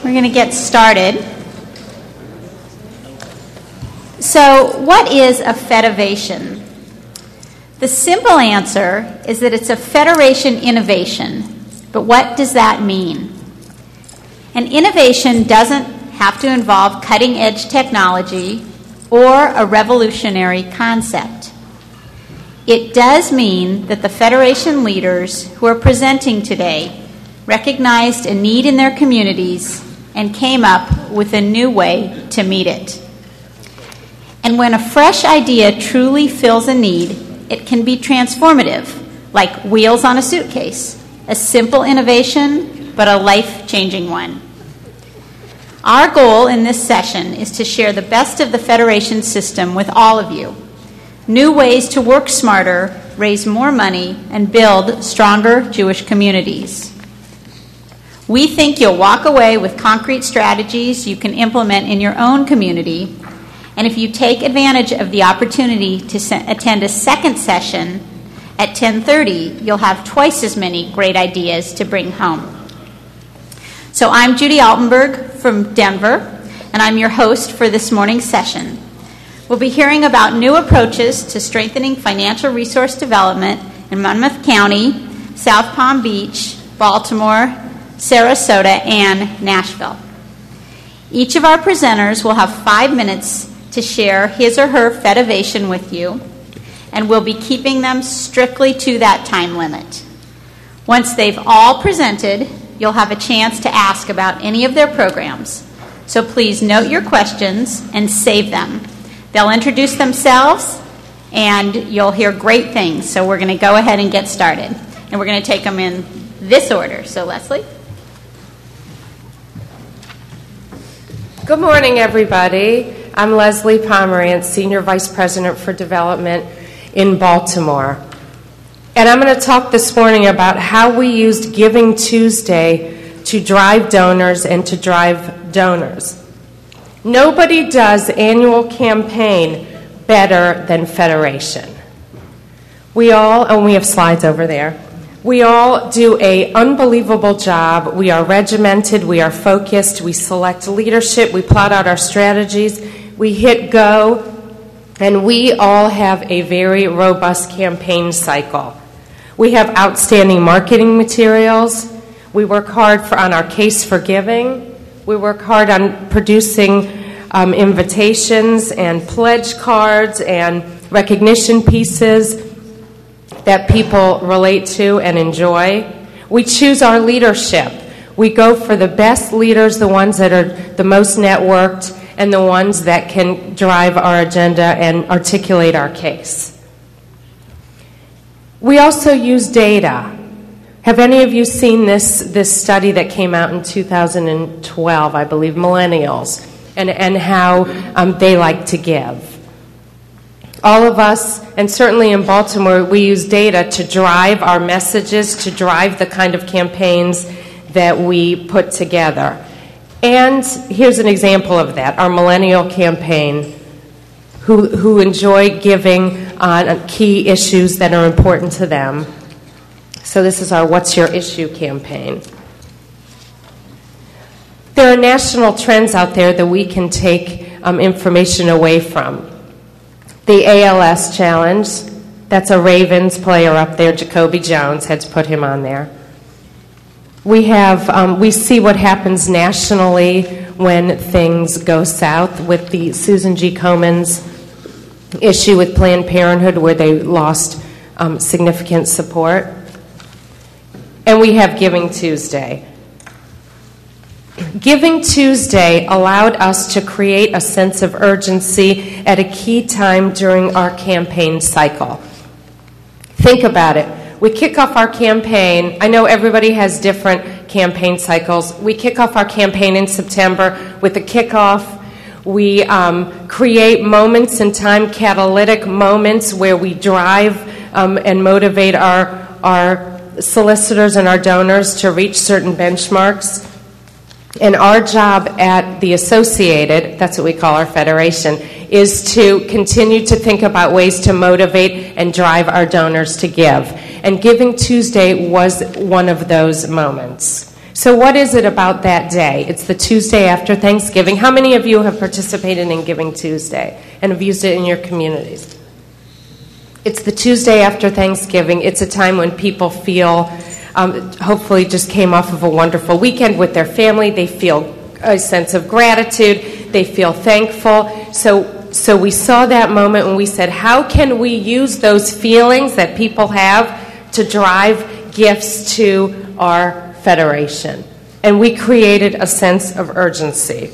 We're going to get started. So, what is a federation? The simple answer is that it's a federation innovation. But what does that mean? An innovation doesn't have to involve cutting-edge technology or a revolutionary concept. It does mean that the federation leaders who are presenting today recognized a need in their communities and came up with a new way to meet it. And when a fresh idea truly fills a need, it can be transformative, like wheels on a suitcase, a simple innovation, but a life-changing one. Our goal in this session is to share the best of the Federation system with all of you. New ways to work smarter, raise more money, and build stronger Jewish communities. We think you'll walk away with concrete strategies you can implement in your own community. And if you take advantage of the opportunity to attend a second session at 10:30, you'll have twice as many great ideas to bring home. So I'm Judy Altenberg from Denver, and I'm your host for this morning's session. We'll be hearing about new approaches to strengthening financial resource development in Monmouth County, South Palm Beach, Baltimore, Sarasota, and Nashville. Each of our presenters will have 5 minutes to share his or her federation with you, and we'll be keeping them strictly to that time limit. Once they've all presented, you'll have a chance to ask about any of their programs. So please note your questions and save them. They'll introduce themselves, and you'll hear great things. So we're going to go ahead and get started. And we're going to take them in this order. So Leslie? Good morning, everybody. I'm Leslie Pomerantz, Senior Vice President for Development in Baltimore. And I'm going to talk this morning about how we used Giving Tuesday to drive donors and to drive donors. Nobody does annual campaign better than Federation. We have slides over there. We all do an unbelievable job. We are regimented, we are focused, we select leadership, we plot out our strategies, we hit go, and we all have a very robust campaign cycle. We have outstanding marketing materials. We work hard on our case for giving. We work hard on producing invitations and pledge cards and recognition pieces that people relate to and enjoy. We choose our leadership. We go for the best leaders, the ones that are the most networked, and the ones that can drive our agenda and articulate our case. We also use data. Have any of you seen this study that came out in 2012, I believe, millennials, and how they like to give? All of us, and certainly in Baltimore, we use data to drive our messages, to drive the kind of campaigns that we put together. And here's an example of that, our millennial campaign, who enjoy giving on key issues that are important to them. So this is our What's Your Issue campaign. There are national trends out there that we can take information away from. The ALS Challenge, that's a Ravens player up there, Jacoby Jones, had to put him on there. We see what happens nationally when things go south with the Susan G. Komen issue with Planned Parenthood, where they lost significant support. And we have Giving Tuesday. Giving Tuesday allowed us to create a sense of urgency at a key time during our campaign cycle. Think about it. We kick off our campaign. I know everybody has different campaign cycles. We kick off our campaign in September with a kickoff. We create moments in time, catalytic moments, where we drive and motivate our solicitors and our donors to reach certain benchmarks. And our job at the Associated, that's what we call our federation, is to continue to think about ways to motivate and drive our donors to give. And Giving Tuesday was one of those moments. So what is it about that day? It's the Tuesday after Thanksgiving. How many of you have participated in Giving Tuesday and have used it in your communities? It's the Tuesday after Thanksgiving. It's a time when people feel, hopefully just came off of a wonderful weekend with their family. They feel a sense of gratitude. They feel thankful. So we saw that moment when we said, how can we use those feelings that people have to drive gifts to our Federation? And we created a sense of urgency.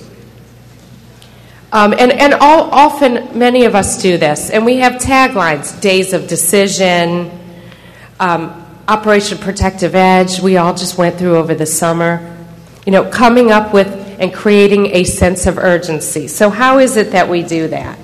Often many of us do this, and we have taglines: Days of Decision, Operation Protective Edge, we all just went through over the summer. Coming up with and creating a sense of urgency. So how is it that we do that?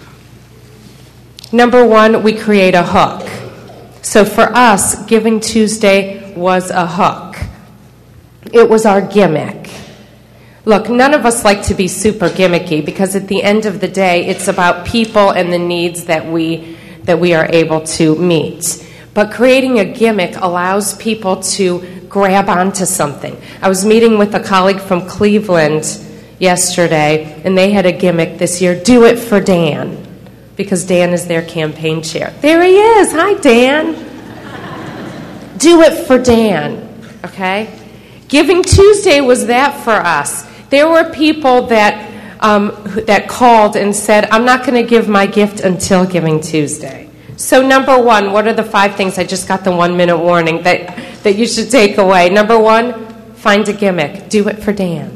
Number one, we create a hook. So for us, Giving Tuesday was a hook. It was our gimmick. Look, none of us like to be super gimmicky, because at the end of the day, it's about people and the needs that we are able to meet. But creating a gimmick allows people to grab onto something. I was meeting with a colleague from Cleveland yesterday, and they had a gimmick this year: Do It for Dan, because Dan is their campaign chair. There he is. Hi, Dan. Do It for Dan, okay? Giving Tuesday was that for us. There were people that called and said, I'm not going to give my gift until Giving Tuesday. So number one, what are the 5 things? I just got the 1-minute warning that you should take away. Number one, find a gimmick. Do it for Dan.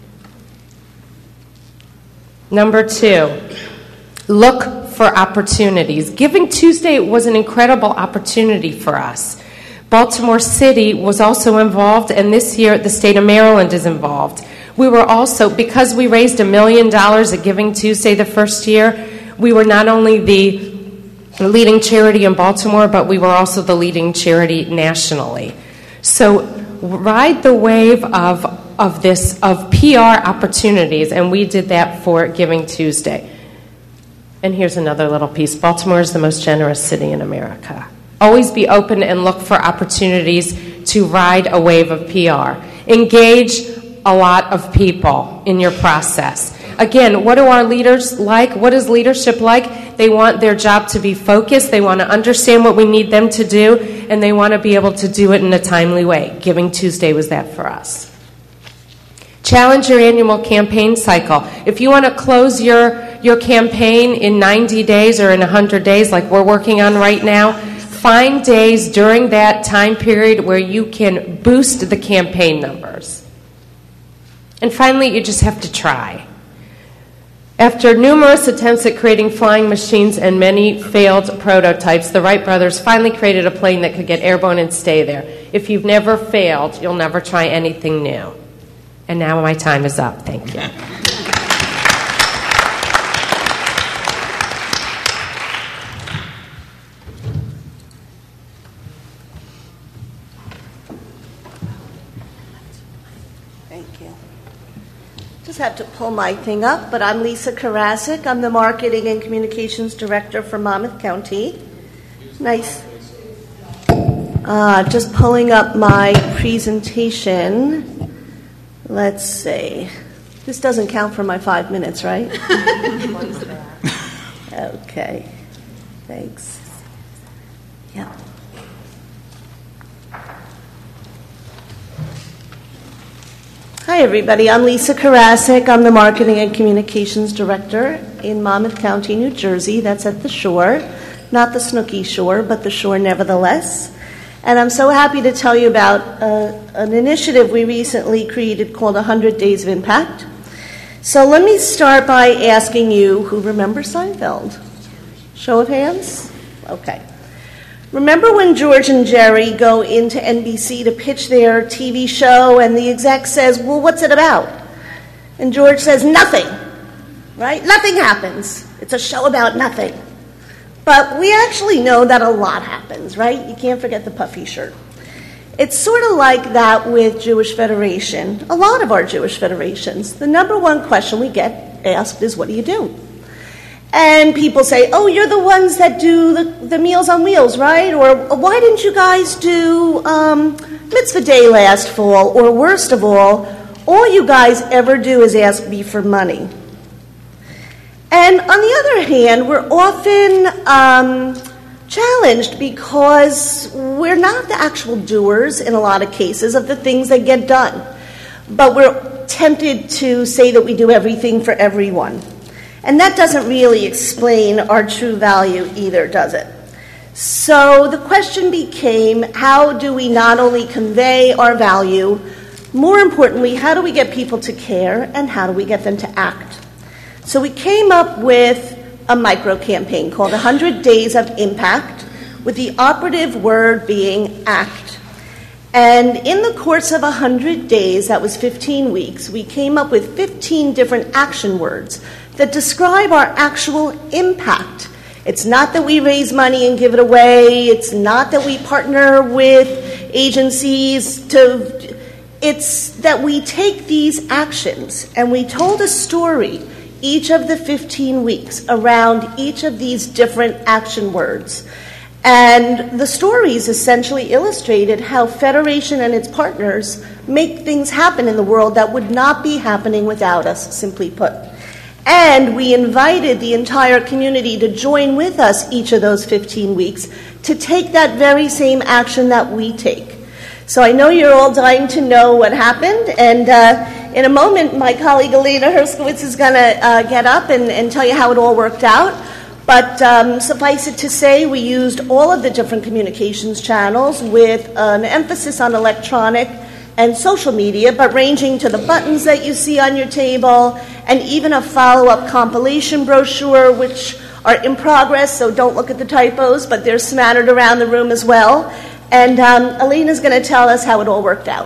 Number 2, look for opportunities. Giving Tuesday was an incredible opportunity for us. Baltimore City was also involved, and this year the state of Maryland is involved. We were also, because we raised $1 million at Giving Tuesday the first year, we were not only the leading charity in Baltimore, but we were also the leading charity nationally. So ride the wave of PR opportunities, and we did that for Giving Tuesday. And here's another little piece. Baltimore is the most generous city in America. Always be open and look for opportunities to ride a wave of PR. Engage a lot of people in your process. Again, what do our leaders like? What is leadership like? They want their job to be focused. They want to understand what we need them to do, and they want to be able to do it in a timely way. Giving Tuesday was that for us. Challenge your annual campaign cycle. If you want to close your campaign in 90 days or in 100 days, like we're working on right now, find days during that time period where you can boost the campaign numbers. And finally, you just have to try. After numerous attempts at creating flying machines and many failed prototypes, the Wright brothers finally created a plane that could get airborne and stay there. If you've never failed, you'll never try anything new. And now my time is up. Thank you. Just had to pull my thing up, but I'm Lisa Karasik. I'm the Marketing and Communications Director for Monmouth County. Nice. Just pulling up my presentation. Let's see. This doesn't count for my 5 minutes, right? Okay. Thanks. Yeah. Hi, everybody. I'm Lisa Karasik. I'm the Marketing and Communications Director in Monmouth County, New Jersey. That's at the shore. Not the Snooki shore, but the shore nevertheless. And I'm so happy to tell you about an initiative we recently created called 100 Days of Impact. So let me start by asking you, who remembers Seinfeld? Show of hands? Okay. Remember when George and Jerry go into NBC to pitch their TV show and the exec says, well, what's it about? And George says, nothing, right? Nothing happens. It's a show about nothing. But we actually know that a lot happens, right? You can't forget the puffy shirt. It's sort of like that with Jewish Federation, a lot of our Jewish federations. The number one question we get asked is, what do you do? And people say, oh, you're the ones that do the Meals on Wheels, right? Or why didn't you guys do Mitzvah Day last fall, or worst of all you guys ever do is ask me for money. And on the other hand, we're often challenged because we're not the actual doers in a lot of cases of the things that get done. But we're tempted to say that we do everything for everyone. And that doesn't really explain our true value either, does it? So the question became, how do we not only convey our value, more importantly, how do we get people to care, and how do we get them to act? So we came up with a micro-campaign called 100 Days of Impact, with the operative word being act. And in the course of 100 days, that was 15 weeks, we came up with 15 different action words that describe our actual impact. It's not that we raise money and give it away. It's not that we partner with agencies it's that we take these actions and we told a story each of the 15 weeks around each of these different action words. And the stories essentially illustrated how Federation and its partners make things happen in the world that would not be happening without us, simply put. And we invited the entire community to join with us each of those 15 weeks to take that very same action that we take. So I know you're all dying to know what happened, and in a moment my colleague Elena Herskowitz is going to get up and tell you how it all worked out. But suffice it to say, we used all of the different communications channels with an emphasis on electronic and social media, but ranging to the buttons that you see on your table, and even a follow-up compilation brochure, which are in progress, so don't look at the typos, but they're smattered around the room as well. And Elena's going to tell us how it all worked out.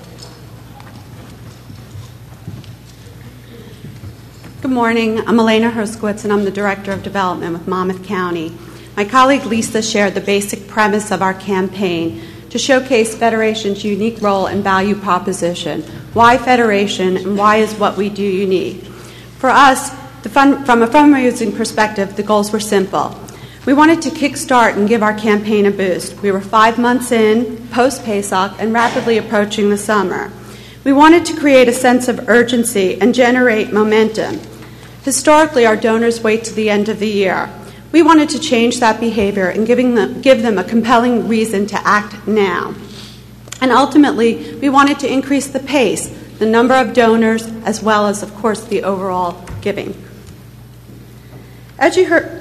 Good morning. I'm Elena Herskowitz, and I'm the Director of Development with Monmouth County. My colleague Lisa shared the basic premise of our campaign to showcase Federation's unique role and value proposition. Why Federation, and why is what we do unique? For us, from a fundraising perspective, the goals were simple. We wanted to kickstart and give our campaign a boost. We were 5 months in, post-Pesach, and rapidly approaching the summer. We wanted to create a sense of urgency and generate momentum. Historically, our donors wait to the end of the year. We wanted to change that behavior and give them a compelling reason to act now. And ultimately, we wanted to increase the pace, the number of donors, as well as, of course, the overall giving. As you heard,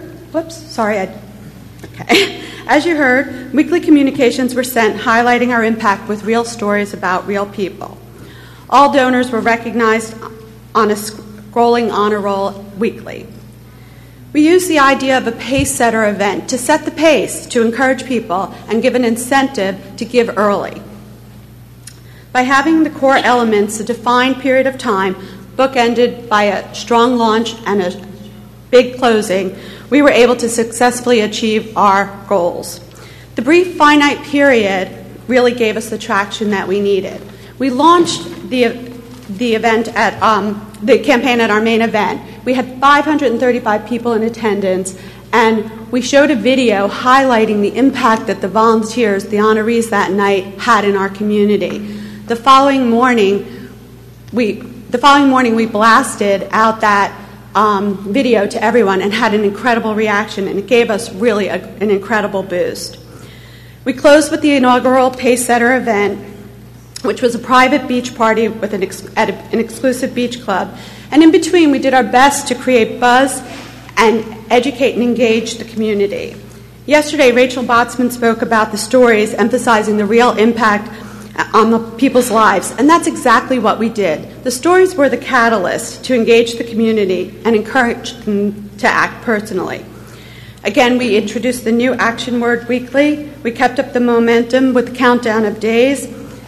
As you heard, weekly communications were sent highlighting our impact with real stories about real people. All donors were recognized on a scrolling honor roll weekly. We used the idea of a pace-setter event to set the pace, to encourage people, and give an incentive to give early. By having the core elements, a defined period of time, bookended by a strong launch and a big closing, we were able to successfully achieve our goals. The brief finite period really gave us the traction that we needed. We launched the event at the campaign at our main event. We had 535 people in attendance, and we showed a video highlighting the impact that the volunteers, the honorees that night, had in our community. The following morning, we blasted out that video to everyone and had an incredible reaction, and it gave us really an incredible boost. We closed with the inaugural Pacesetter event, which was a private beach party with an exclusive beach club. And in between, we did our best to create buzz and educate and engage the community. Yesterday, Rachel Botsman spoke about the stories, emphasizing the real impact on the people's lives, and that's exactly what we did. The stories were the catalyst to engage the community and encourage them to act personally. Again, we introduced the new action word weekly. We kept up the momentum with the countdown of days,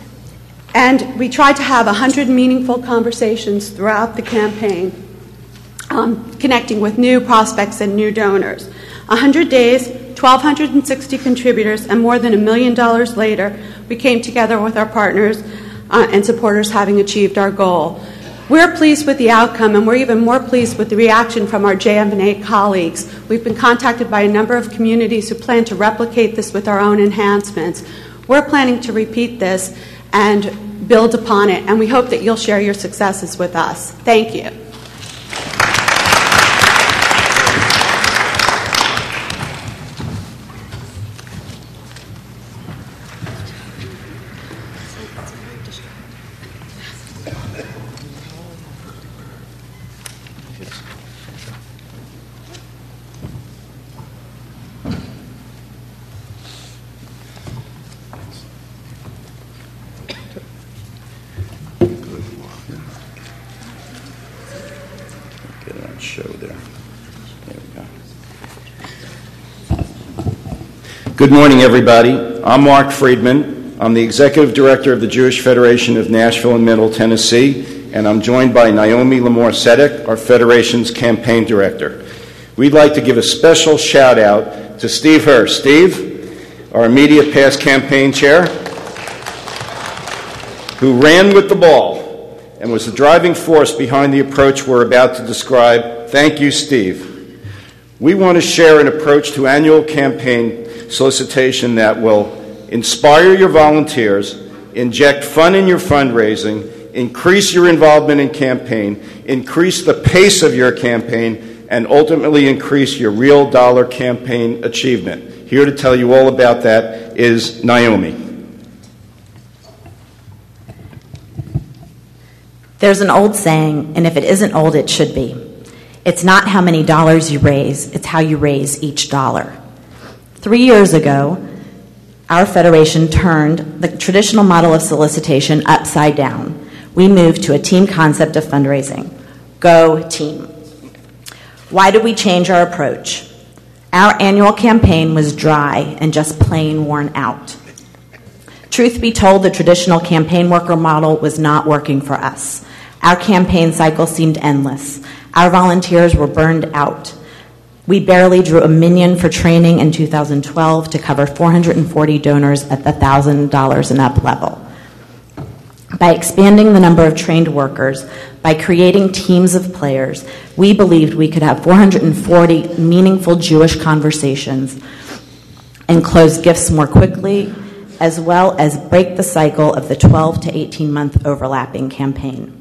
and we tried to have 100 meaningful conversations throughout the campaign, connecting with new prospects and new donors. 100 days, 1,260 contributors, and more than $1 million later, we came together with our partners and supporters, having achieved our goal. We're pleased with the outcome, and we're even more pleased with the reaction from our JM&A colleagues. We've been contacted by a number of communities who plan to replicate this with our own enhancements. We're planning to repeat this and build upon it, and we hope that you'll share your successes with us. Thank you. Good morning, everybody. I'm Mark Friedman. I'm the Executive Director of the Jewish Federation of Nashville and Middle Tennessee, and I'm joined by Naomi Lamore-Sedek, our Federation's Campaign Director. We'd like to give a special shout-out to Steve Hurst. Steve, our immediate past campaign chair, who ran with the ball and was the driving force behind the approach we're about to describe. Thank you, Steve. We want to share an approach to annual campaign solicitation that will inspire your volunteers, inject fun in your fundraising, increase your involvement in campaign, increase the pace of your campaign, and ultimately increase your real dollar campaign achievement. Here to tell you all about that is Naomi. There's an old saying, and if it isn't old, it should be. It's not how many dollars you raise, it's how you raise each dollar. 3 years ago, our Federation turned the traditional model of solicitation upside down. We moved to a team concept of fundraising. Go team. Why did we change our approach? Our annual campaign was dry and just plain worn out. Truth be told, the traditional campaign worker model was not working for us. Our campaign cycle seemed endless. Our volunteers were burned out. We barely drew a minion for training in 2012 to cover 440 donors at the $1,000 and up level. By expanding the number of trained workers, by creating teams of players, we believed we could have 440 meaningful Jewish conversations and close gifts more quickly, as well as break the cycle of the 12 to 18-month overlapping campaign.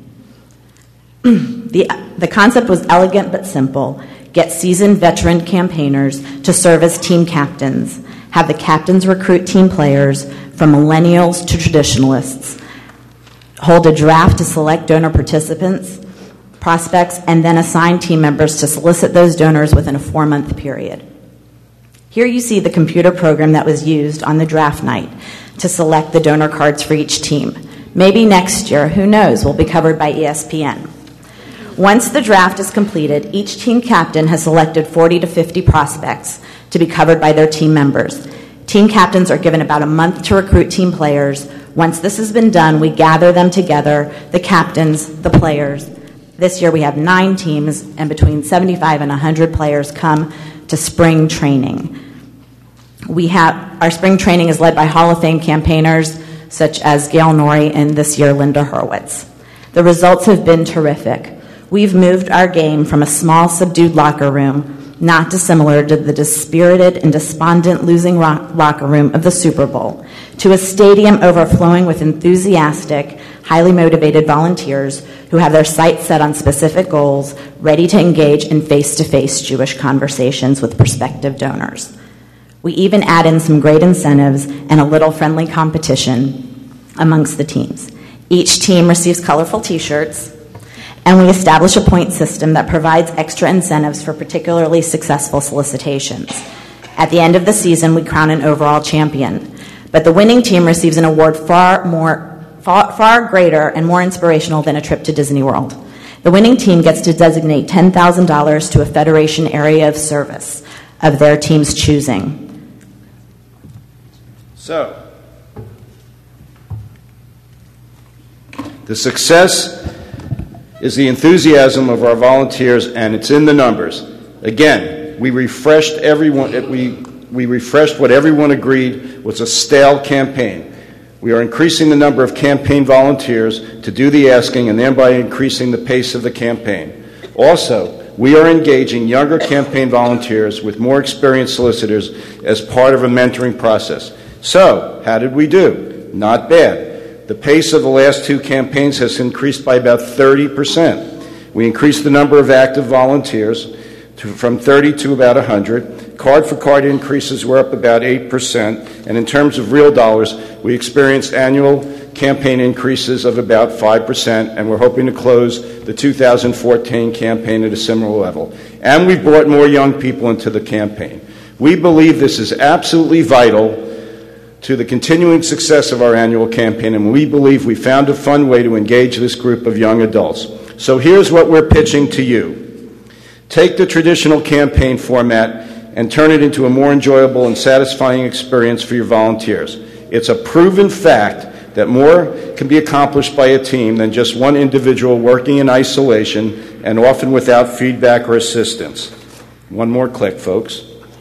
The concept was elegant but simple. Get seasoned veteran campaigners to serve as team captains, have the captains recruit team players from millennials to traditionalists, hold a draft to select donor participants, prospects, and then assign team members to solicit those donors within a 4-month period. Here you see the computer program that was used on the draft night to select the donor cards for each team. Maybe next year, who knows, will be covered by ESPN. Once the draft is completed, each team captain has selected 40 to 50 prospects to be covered by their team members. Team captains are given about a month to recruit team players. Once this has been done, we gather them together, the captains, the players. This year we have 9 teams, and between 75 and 100 players come to spring training. Our spring training is led by Hall of Fame campaigners such as Gail Norrie and this year Linda Hurwitz. The results have been terrific. We've moved our game from a small, subdued locker room, not dissimilar to the dispirited and despondent losing locker room of the Super Bowl, to a stadium overflowing with enthusiastic, highly motivated volunteers who have their sights set on specific goals, ready to engage in face-to-face Jewish conversations with prospective donors. We even add in some great incentives and a little friendly competition amongst the teams. Each team receives colorful T-shirts, and we establish a point system that provides extra incentives for particularly successful solicitations. At the end of the season, we crown an overall champion, but the winning team receives an award far greater and more inspirational than a trip to Disney World. The winning team gets to designate $10,000 to a Federation area of service of their team's choosing. So, the success is the enthusiasm of our volunteers, and it's in the numbers. Again, we refreshed we refreshed what everyone agreed was a stale campaign. We are increasing the number of campaign volunteers to do the asking and thereby increasing the pace of the campaign. Also, we are engaging younger campaign volunteers with more experienced solicitors as part of a mentoring process. So, how did we do? Not bad. The pace of the last two campaigns has increased by about 30%. We increased the number of active volunteers from 30 to about 100. Card-for-card increases were up about 8%, and in terms of real dollars, we experienced annual campaign increases of about 5%, and we're hoping to close the 2014 campaign at a similar level. And we brought more young people into the campaign. We believe this is absolutely vital to the continuing success of our annual campaign, and we believe we found a fun way to engage this group of young adults. So here's what we're pitching to you. Take the traditional campaign format and turn it into a more enjoyable and satisfying experience for your volunteers. It's a proven fact that more can be accomplished by a team than just one individual working in isolation and often without feedback or assistance. One more click, folks.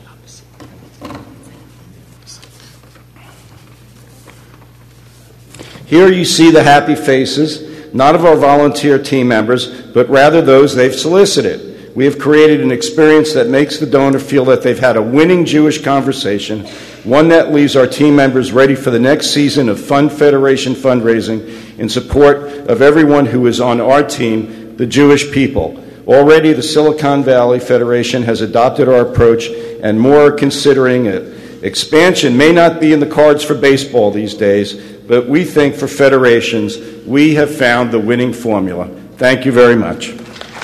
Here you see the happy faces, not of our volunteer team members, but rather those they've solicited. We have created an experience that makes the donor feel that they've had a winning Jewish conversation, one that leaves our team members ready for the next season of Fund Federation fundraising in support of everyone who is on our team, the Jewish people. Already, the Silicon Valley Federation has adopted our approach, and more are considering it. Expansion may not be in the cards for baseball these days, but we think for federations, we have found the winning formula. Thank you very much.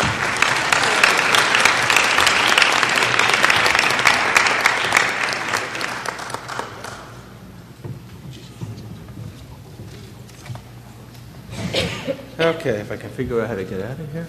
Okay, if I can figure out how to get out of here.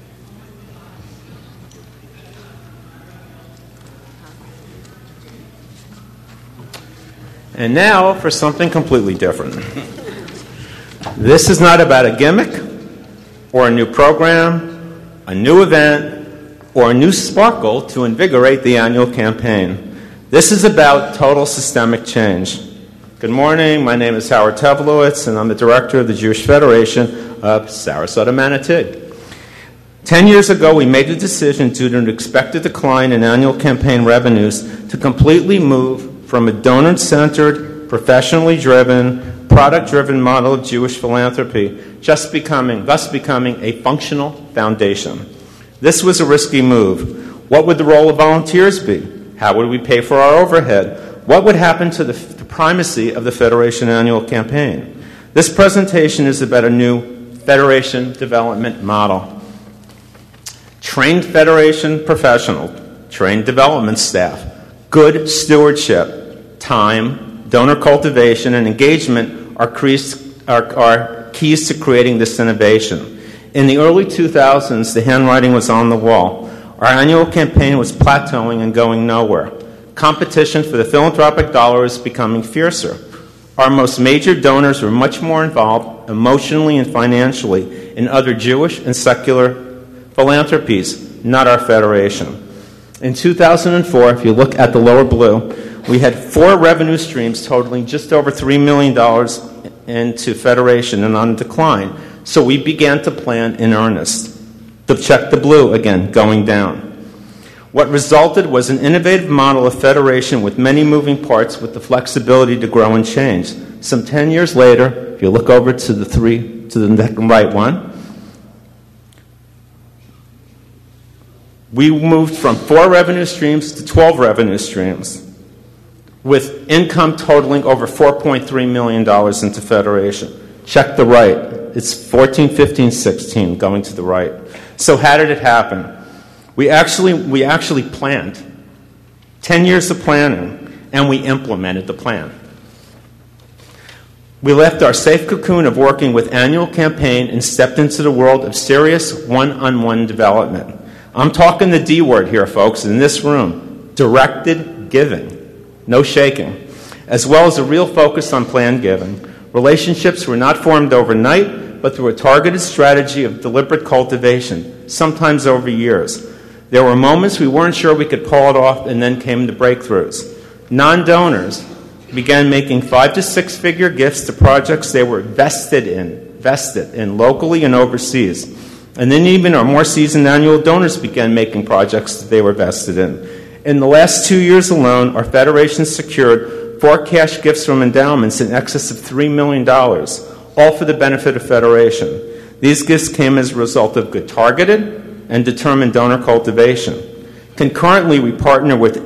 And now for something completely different. This is not about a gimmick or a new program, a new event, or a new sparkle to invigorate the annual campaign. This is about total systemic change. Good morning, my name is Howard Tevlowitz, and I'm the director of the Jewish Federation of Sarasota, Manatee. 10 years ago, we made the decision due to an expected decline in annual campaign revenues to completely move from a donor-centered, professionally driven, product-driven model of Jewish philanthropy, thus becoming a functional foundation. This was a risky move. What would the role of volunteers be? How would we pay for our overhead? What would happen to the primacy of the Federation annual campaign? This presentation is about a new Federation development model. Trained Federation professionals, trained development staff, good stewardship, time, donor cultivation, and engagement are keys to creating this innovation. In the early 2000s, the handwriting was on the wall. Our annual campaign was plateauing and going nowhere. Competition for the philanthropic dollar is becoming fiercer. Our most major donors were much more involved emotionally and financially in other Jewish and secular philanthropies, not our federation. In 2004, if you look at the lower blue, we had 4 revenue streams totaling just over $3 million into federation and on decline. So we began to plan in earnest. Check the blue again, going down. What resulted was an innovative model of federation with many moving parts with the flexibility to grow and change. Some 10 years later, if you look over to the right one, we moved from 4 revenue streams to 12 revenue streams, with income totaling over $4.3 million into federation. Check the right. It's 14, 15, 16, going to the right. So how did it happen? We actually planned 10 years of planning, and we implemented the plan. We left our safe cocoon of working with annual campaign and stepped into the world of serious one-on-one development. I'm talking the D word here, folks, in this room. Directed giving. No shaking. As well as a real focus on planned giving. Relationships were not formed overnight, but through a targeted strategy of deliberate cultivation, sometimes over years. There were moments we weren't sure we could pull it off, and then came the breakthroughs. Non-donors began making 5 to 6 figure gifts to projects they were vested in locally and overseas. And then even our more seasoned annual donors began making projects that they were vested in. In the last 2 years alone, our federation secured 4 cash gifts from endowments in excess of $3 million, all for the benefit of Federation. These gifts came as a result of good targeted and determined donor cultivation. Concurrently, we partner with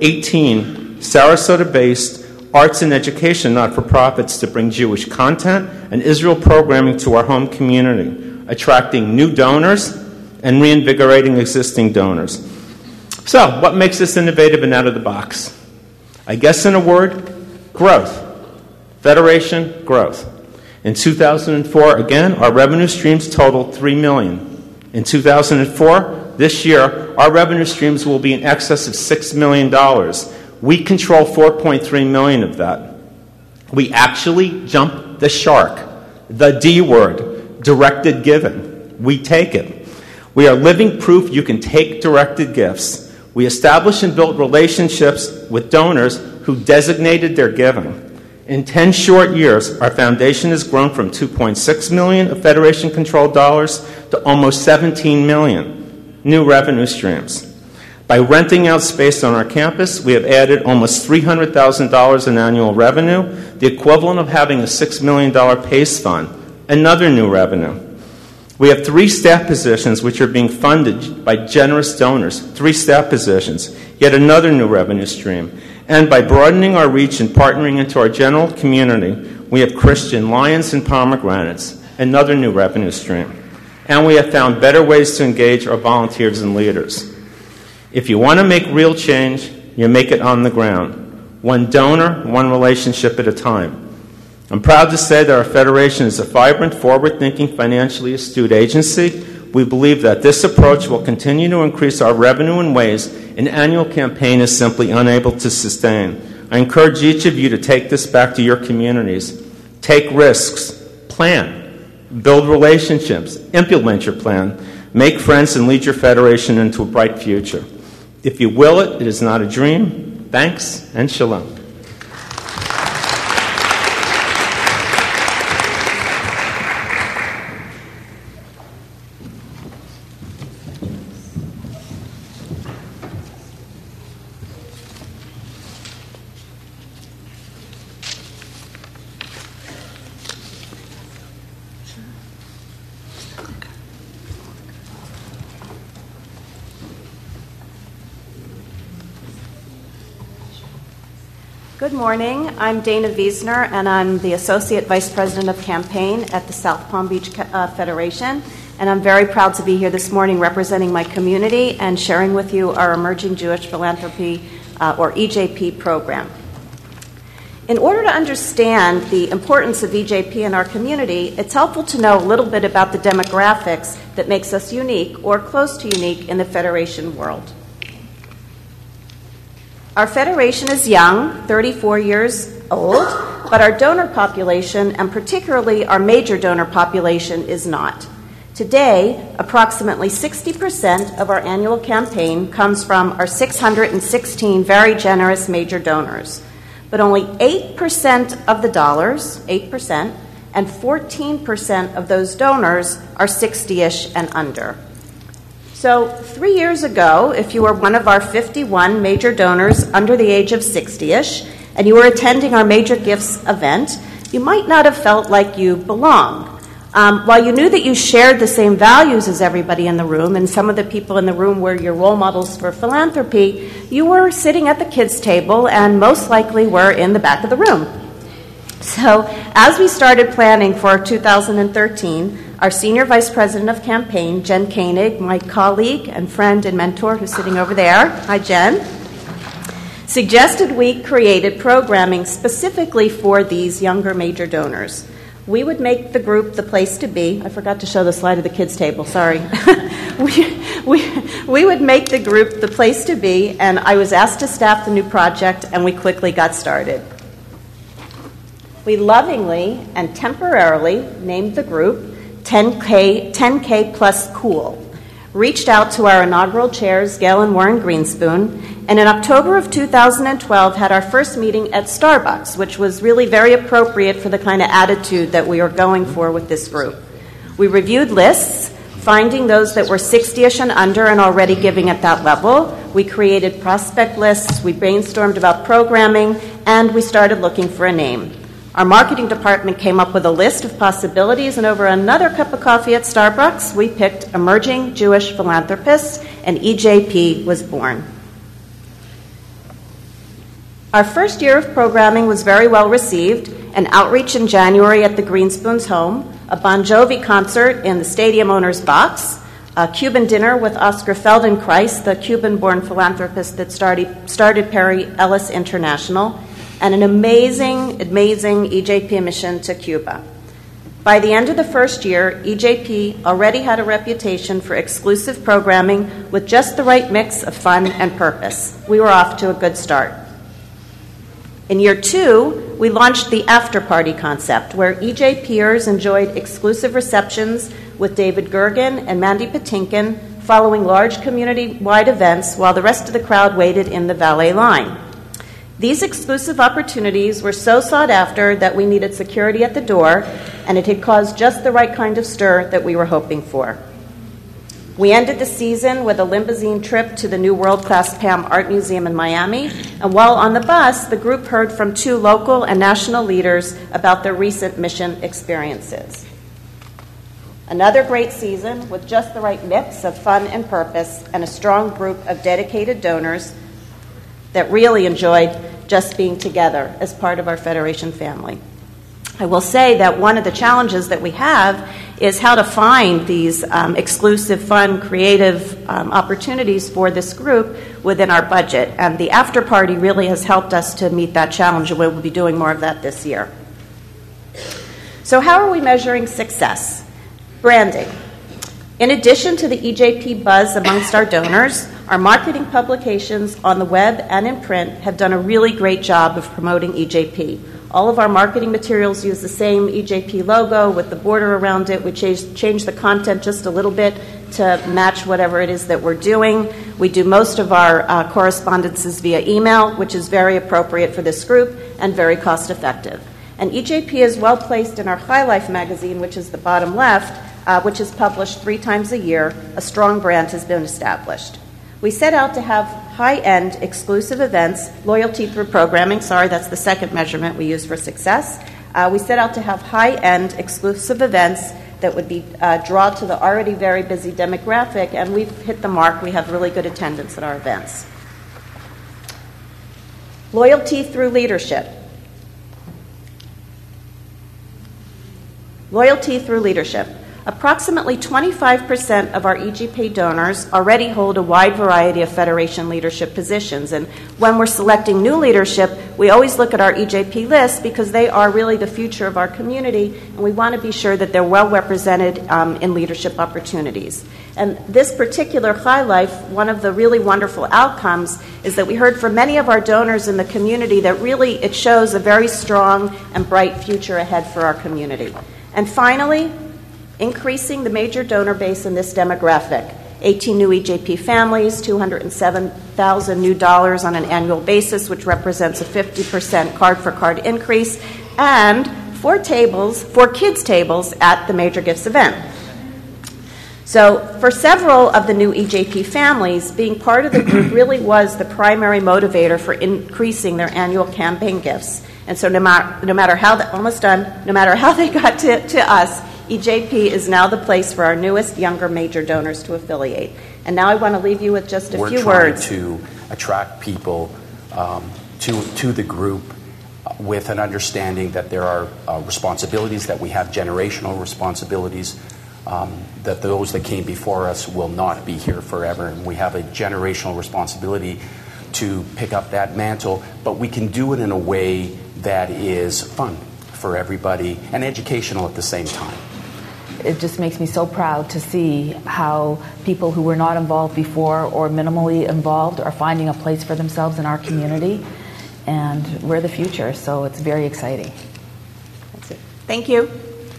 18 Sarasota-based arts and education not-for-profits to bring Jewish content and Israel programming to our home community, attracting new donors and reinvigorating existing donors. So, what makes us innovative and out of the box? I guess in a word, growth. Federation, growth. In 2004, again, our revenue streams totaled $3 million. In 2004, this year, our revenue streams will be in excess of $6 million. We control $4.3 million of that. We actually jumped the shark. The D word, directed giving. We take it. We are living proof you can take directed gifts. We established and built relationships with donors who designated their giving. In 10 short years, our foundation has grown from $2.6 million of Federation-controlled dollars to almost $17 million new revenue streams. By renting out space on our campus, we have added almost $300,000 in annual revenue, the equivalent of having a $6 million PACE fund, another new revenue. We have 3 staff positions which are being funded by generous donors, 3 staff positions, yet another new revenue stream. And by broadening our reach and partnering into our general community, we have Christian lions and pomegranates, another new revenue stream. And we have found better ways to engage our volunteers and leaders. If you want to make real change, you make it on the ground. One donor, one relationship at a time. I'm proud to say that our Federation is a vibrant, forward-thinking, financially astute agency. We believe that this approach will continue to increase our revenue in ways an annual campaign is simply unable to sustain. I encourage each of you to take this back to your communities. Take risks, plan, build relationships, implement your plan, make friends, and lead your Federation into a bright future. If you will it, it is not a dream. Thanks, and shalom. Good morning. I'm Dana Wiesner, and I'm the Associate Vice President of Campaign at the South Palm Beach Federation. And I'm very proud to be here this morning representing my community and sharing with you our Emerging Jewish Philanthropy, or EJP, program. In order to understand the importance of EJP in our community, it's helpful to know a little bit about the demographics that makes us unique or close to unique in the Federation world. Our Federation is young, 34 years old, but our donor population, and particularly our major donor population, is not. Today, approximately 60% of our annual campaign comes from our 616 very generous major donors. But only 8% of the dollars, 8%, and 14% of those donors are 60-ish and under. So 3 years ago, if you were one of our 51 major donors under the age of 60-ish, and you were attending our Major Gifts event, you might not have felt like you belonged. While you knew that you shared the same values as everybody in the room, and some of the people in the room were your role models for philanthropy, you were sitting at the kids' table and most likely were in the back of the room. So as we started planning for 2013, our Senior Vice President of Campaign, Jen Koenig, my colleague and friend and mentor who's sitting over there, hi Jen, suggested we created programming specifically for these younger major donors. We would make the group the place to be. I forgot to show the slide of the kids' table, sorry. we would make the group the place to be, and I was asked to staff the new project, and we quickly got started. We lovingly and temporarily named the group 10K plus Cool, reached out to our inaugural chairs, Gail and Warren Greenspoon, and in October of 2012 had our first meeting at Starbucks, which was really very appropriate for the kind of attitude that we are going for with this group. We reviewed lists, finding those that were 60-ish and under and already giving at that level. we created prospect lists, we brainstormed about programming, and we started looking for a name. Our marketing department came up with a list of possibilities, and over another cup of coffee at Starbucks, we picked Emerging Jewish Philanthropists, and EJP was born. Our first year of programming was very well received. An outreach in January at the Greenspoons home, a Bon Jovi concert in the stadium owner's box, a Cuban dinner with Oscar Feldenkrais, the Cuban-born philanthropist that started Perry Ellis International, and an amazing EJP mission to Cuba. By the end of the first year, EJP already had a reputation for exclusive programming with just the right mix of fun and purpose. We were off to a good start. In year 2, we launched the after party concept, where EJPers enjoyed exclusive receptions with David Gergen and Mandy Patinkin following large community-wide events while the rest of the crowd waited in the valet line. These exclusive opportunities were so sought after that we needed security at the door, and it had caused just the right kind of stir that we were hoping for. We ended the season with a limousine trip to the new world-class PAM Art Museum in Miami, and while on the bus, the group heard from 2 local and national leaders about their recent mission experiences. Another great season with just the right mix of fun and purpose and a strong group of dedicated donors that really enjoyed just being together as part of our Federation family. I will say that one of the challenges that we have is how to find these exclusive, fun, creative opportunities for this group within our budget. And the after party really has helped us to meet that challenge, and we'll be doing more of that this year. So how are we measuring success? Branding. In addition to the EJP buzz amongst our donors, our marketing publications on the web and in print have done a really great job of promoting EJP. All of our marketing materials use the same EJP logo with the border around it. We changed the content just a little bit to match whatever it is that we're doing. We do most of our correspondences via email, which is very appropriate for this group and very cost effective. And EJP is well placed in our High Life magazine, which is the bottom left, which is published 3 times a year. A strong brand has been established. We set out to have high-end exclusive events, loyalty through programming. Sorry, that's the second measurement we use for success. We set out to have high-end exclusive events that would be draw to the already very busy demographic, and we've hit the mark. We have really good attendance at our events. Loyalty through leadership. Loyalty through leadership. Approximately 25% of our EJP donors already hold a wide variety of Federation leadership positions. And when we're selecting new leadership, we always look at our EJP list because they are really the future of our community, and we want to be sure that they're well represented in leadership opportunities. And this particular High Life, one of the really wonderful outcomes is that we heard from many of our donors in the community that really it shows a very strong and bright future ahead for our community. And finally, increasing the major donor base in this demographic. 18 new EJP families, $207,000 new dollars on an annual basis, which represents a 50% card-for-card increase, and 4 kids' tables at the Major Gifts event. So for several of the new EJP families, being part of the group really was the primary motivator for increasing their annual campaign gifts. And so no matter how they got to us, EJP is now the place for our newest, younger major donors to affiliate. And now I want to leave you with just a few words. We're trying to attract people to the group with an understanding that there are responsibilities, that we have generational responsibilities, that those that came before us will not be here forever. And we have a generational responsibility to pick up that mantle, but we can do it in a way that is fun for everybody and educational at the same time. It just makes me so proud to see how people who were not involved before or minimally involved are finding a place for themselves in our community, and we're the future, so it's very exciting. That's it. Thank you.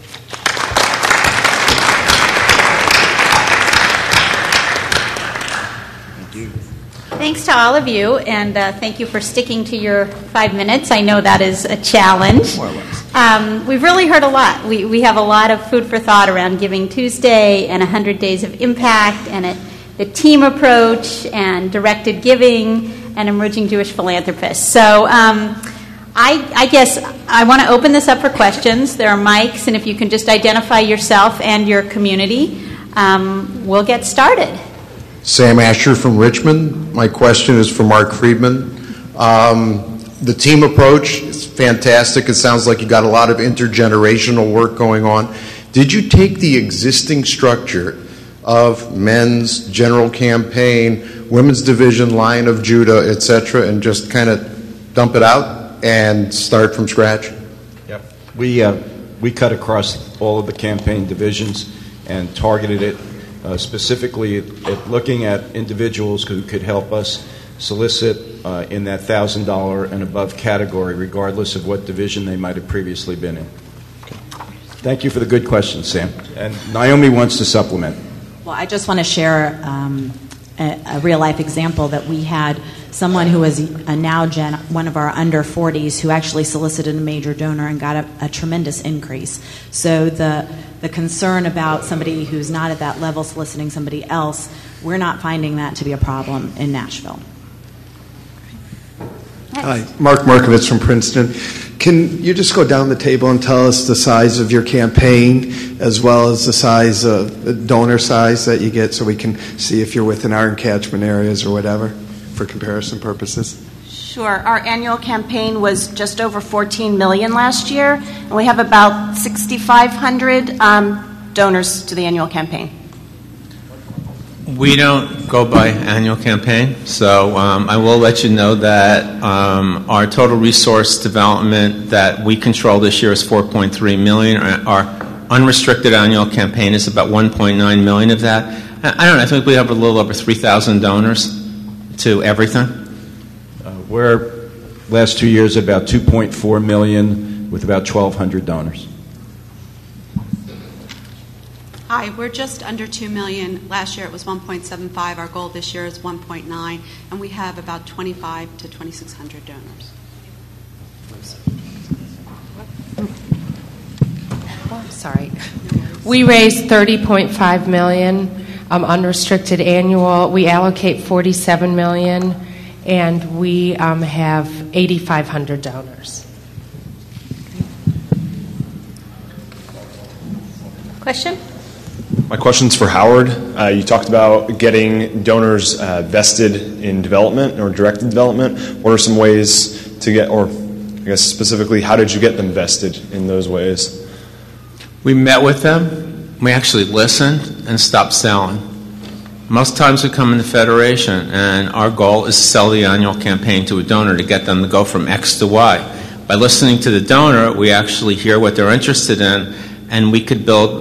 Thank you. Thanks to all of you, and thank you for sticking to your 5 minutes. I know that is a challenge. More or less. We've really heard a lot. We have a lot of food for thought around Giving Tuesday and 100 Days of Impact, and it the team approach and directed giving and emerging Jewish philanthropists. So I guess I want to open this up for questions. There are mics, and if you can just identify yourself and your community, we'll get started. Sam Asher from Richmond. My question is for Mark Friedman. The team approach is fantastic. It sounds like you got a lot of intergenerational work going on. Did you take the existing structure of men's general campaign, women's division, Lion of Judah, etc., and just kind of dump it out and start from scratch? Yep. We cut across all of the campaign divisions and targeted it specifically at looking at individuals who could help us solicit in that $1,000 and above category, regardless of what division they might have previously been in. Thank you for the good question, Sam. And Naomi wants to supplement. Well, I just want to share a real-life example that we had someone who was one of our under 40s who actually solicited a major donor and got a tremendous increase. So the concern about somebody who's not at that level soliciting somebody else, we're not finding that to be a problem in Nashville. Hi, Mark Markovitz from Princeton. Can you just go down the table and tell us the size of your campaign as well as the size of donor size that you get so we can see if you're within our catchment areas or whatever for comparison purposes? Sure. Our annual campaign was just over $14 million last year, and we have about 6,500 donors to the annual campaign. We don't go by annual campaign, so I will let you know that our total resource development that we control this year is $4.3 million. Our unrestricted annual campaign is about $1.9 million of that. I don't know, I think we have a little over 3,000 donors to everything. We're, last 2 years, about $2.4 million with about 1,200 donors. Hi, we're just under $2 million. Last year it was 1.75. Our goal this year is 1.9, and we have about 2,500 to 2,600 donors. Sorry. We raised $30.5 million unrestricted annual. We allocate $47 million, and we have 8,500 donors. Question? My question's for Howard. You talked about getting donors vested in development or directed development. What are some ways to get, or I guess specifically, how did you get them vested in those ways? We met with them. We actually listened and stopped selling. Most times we come in the Federation, and our goal is to sell the annual campaign to a donor to get them to go from X to Y. By listening to the donor, we actually hear what they're interested in, and we could build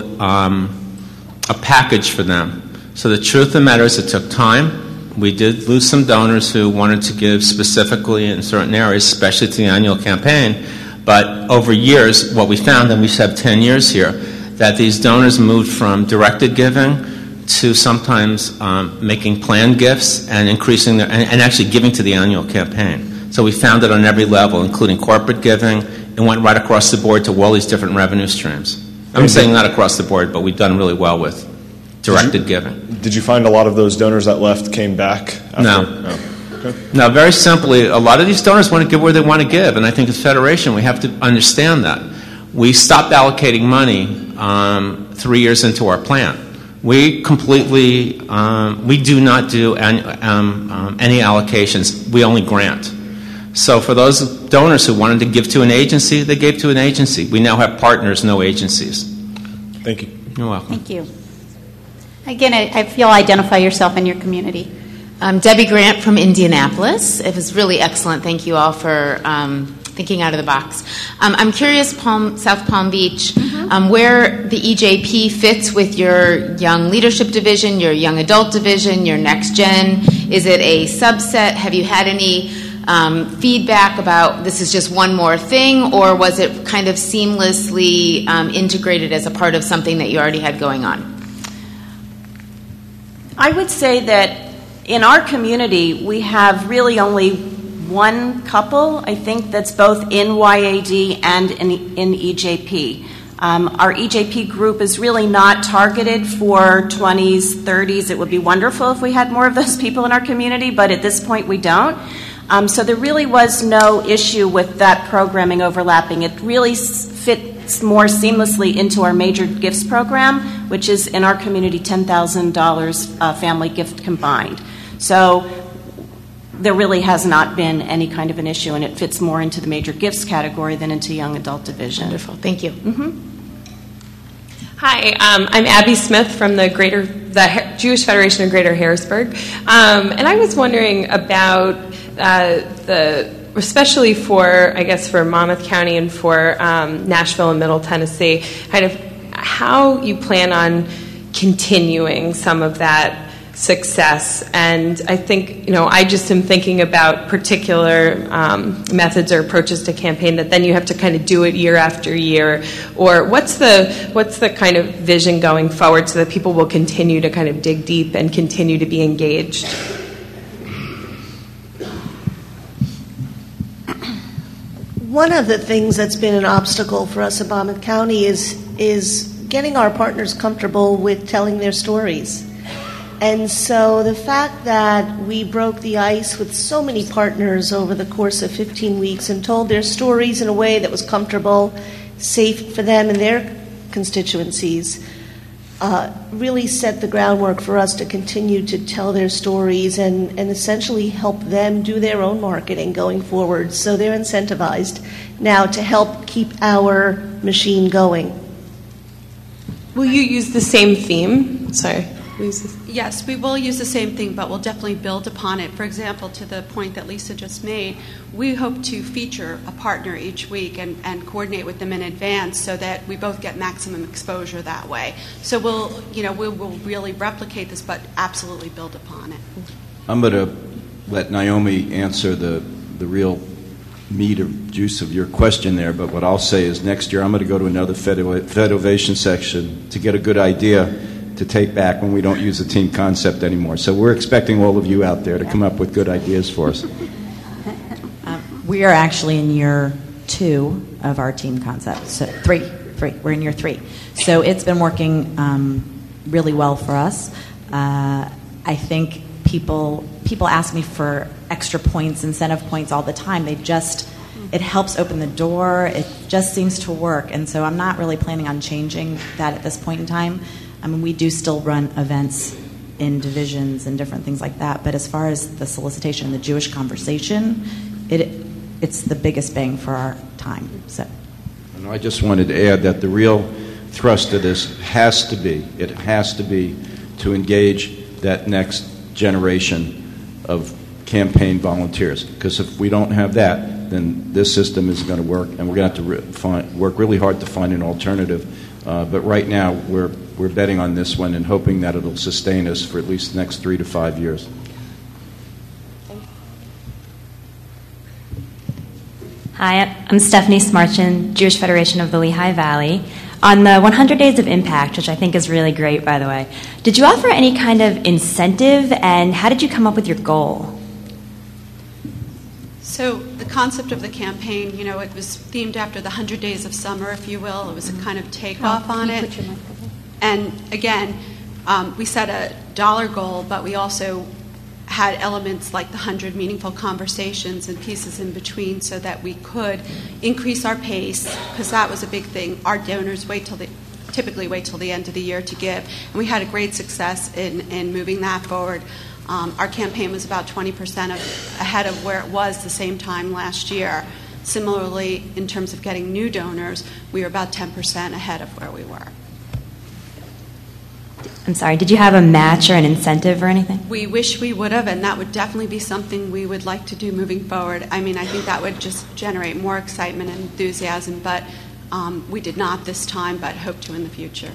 a package for them. So the truth of the matter is it took time. We did lose some donors who wanted to give specifically in certain areas, especially to the annual campaign. But over years, what we found, and we have 10 years here, that these donors moved from directed giving to sometimes making planned gifts and increasing their, and actually giving to the annual campaign. So we found it on every level, including corporate giving, and went right across the board to all these different revenue streams. I'm saying not across the board, but we've done really well with directed giving. Did you find a lot of those donors that left came back after? No. Okay. No, very simply, a lot of these donors want to give where they want to give, and I think as Federation we have to understand that. We stopped allocating money 3 years into our plan. We completely, we do not do any allocations. We only grant. So for those donors who wanted to give to an agency, they gave to an agency. We now have partners, no agencies. Thank you. You're welcome. Thank you. Again, I feel identify yourself and your community. Debbie Grant from Indianapolis. It was really excellent. Thank you all for thinking out of the box. I'm curious, South Palm Beach, where the EJP fits with your young leadership division, your young adult division, your next gen. Is it a subset? Have you had any feedback about this is just one more thing, or was it kind of seamlessly integrated as a part of something that you already had going on? I would say that in our community, we have really only one couple, I think, that's both in YAD and in EJP. Our EJP group is really not targeted for 20s, 30s. It would be wonderful if we had more of those people in our community, but at this point we don't. So there really was no issue with that programming overlapping. It really fits more seamlessly into our major gifts program, which is in our community $10,000 family gift combined. So there really has not been any kind of an issue, and it fits more into the major gifts category than into young adult division. Wonderful. Thank you. Hi, I'm Abby Smith from the Jewish Federation of Greater Harrisburg, and I was wondering about especially for Monmouth County and for Nashville and Middle Tennessee, kind of how you plan on continuing some of that success. And I think, I just am thinking about particular methods or approaches to campaign that then you have to kind of do it year after year. Or what's the kind of vision going forward so that people will continue to kind of dig deep and continue to be engaged? One of the things that's been an obstacle for us in Monmouth County is getting our partners comfortable with telling their stories. And so the fact that we broke the ice with so many partners over the course of 15 weeks and told their stories in a way that was comfortable, safe for them and their constituencies, really set the groundwork for us to continue to tell their stories and essentially help them do their own marketing going forward. So they're incentivized now to help keep our machine going. Will you use the same theme? Sorry. Yes, we will use the same thing, but we'll definitely build upon it. For example, to the point that Lisa just made, we hope to feature a partner each week and coordinate with them in advance so that we both get maximum exposure that way. So we'll really replicate this, but absolutely build upon it. I'm going to let Naomi answer the real meat or juice of your question there, but what I'll say is next year I'm going to go to another Fedovation section to get a good idea to take back when we don't use the team concept anymore. So we're expecting all of you out there to come up with good ideas for us. We are actually in year 2 of our team concept. So three. We're in year 3. So it's been working really well for us. I think people ask me for extra points, incentive points all the time. It helps open the door. It just seems to work. And so I'm not really planning on changing that at this point in time. I mean, we do still run events in divisions and different things like that, but as far as the solicitation, the Jewish conversation, it's the biggest bang for our time. So, and I just wanted to add that the real thrust of this has to be to engage that next generation of campaign volunteers, because if we don't have that, then this system isn't going to work, and we're going to have to work really hard to find an alternative. But right now, we're betting on this one and hoping that it'll sustain us for at least the next 3 to 5 years. Hi, I'm Stephanie Smarchin, Jewish Federation of the Lehigh Valley. On the 100 Days of Impact, which I think is really great, by the way, did you offer any kind of incentive, and how did you come up with your goal? So the concept of the campaign, it was themed after the 100 Days of Summer, if you will. It was a kind of takeoff on it. And again, we set a dollar goal, but we also had elements like the 100 meaningful conversations and pieces in between so that we could increase our pace, because that was a big thing. Our donors typically wait till the end of the year to give. And we had a great success in moving that forward. Our campaign was about 20% ahead of where it was the same time last year. Similarly, in terms of getting new donors, we were about 10% ahead of where we were. I'm sorry, did you have a match or an incentive or anything? We wish we would have, and that would definitely be something we would like to do moving forward. I mean, I think that would just generate more excitement and enthusiasm, but we did not this time, but hope to in the future.